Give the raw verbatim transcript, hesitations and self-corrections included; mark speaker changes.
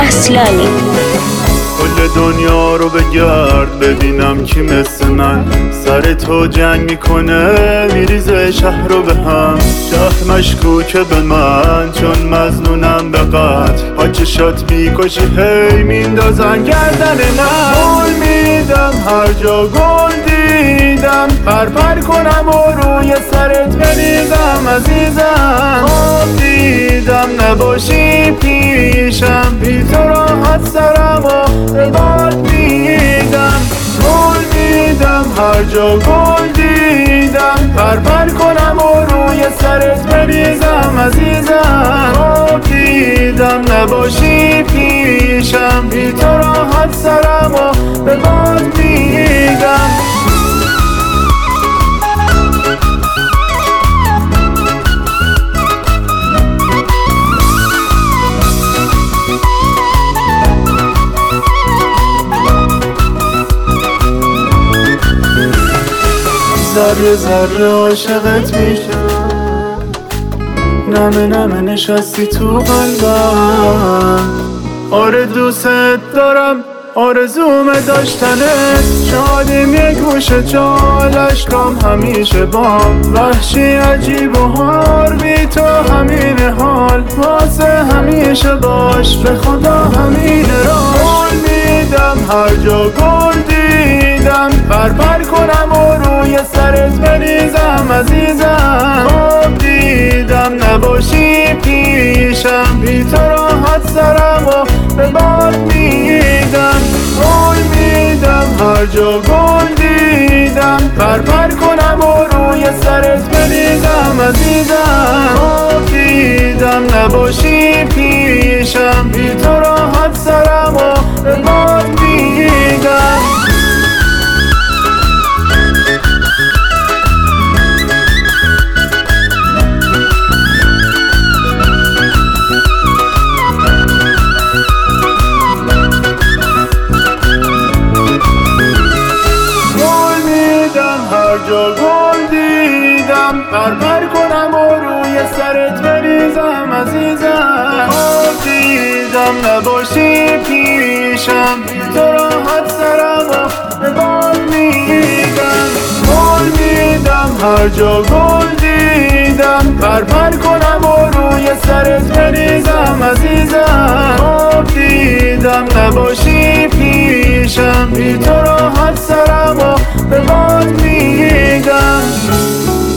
Speaker 1: اصلانی.
Speaker 2: کل دنیا رو بگرد ببینم کی مثل من سر تو جنگ میکنه میریزه شهر رو به هم. شهر مشکوکه به من چون مظنونم به قتل، ها چشات میکشی هی میندازن گردن من. گل میدم هر جا گل دیدم، پر پر کنم و روی سرت بریزم عزیزم. آب دیدم نباشی پیشم، بی تو راحت سرم و به باد میدم. گل میدم هر جا گل دیدم، پر پر کنم و روی سرت بریزم عزیزم. آب دیدم نباشی پیشم، بی تو راحت سرم و به باد میدم. ذره ذره عاشقت میشم، نمه نمه نشستی تو قلبم. آره دوست دارم آرزوم داشتنت، شادیم یک گوشه چال اشکام همیشه بام. وحشی عجیب و هار بی تو همین حال، واسه همیشه باش به خدا همین راش. گل میدم هر جا گل دیدم، پر پر کنم و روی سرت بریزم عزیزم. آب دیدم نباشی پیشم، بی تو راحت سرم و به باد میدم. گل میدم هر جا گل دیدم، پر پر کنم و روی سرت بریزم عزیزم. آب دیدم نباشی پیشم، بی تو راحت سرم و به باد میدم. جا گل دیدم، پر پر کنم و روی سرت بریزم عزیزم. آب دیدم نباشی پیشم، بی تو راحت سرم و به باد میدم. گل میدم هر جا گل دیدم، پر پر کنم و روی سرت بریزم عزیزم. آب دیدم نباشی پیشم، بی تو راحت سرم و به باد میدم.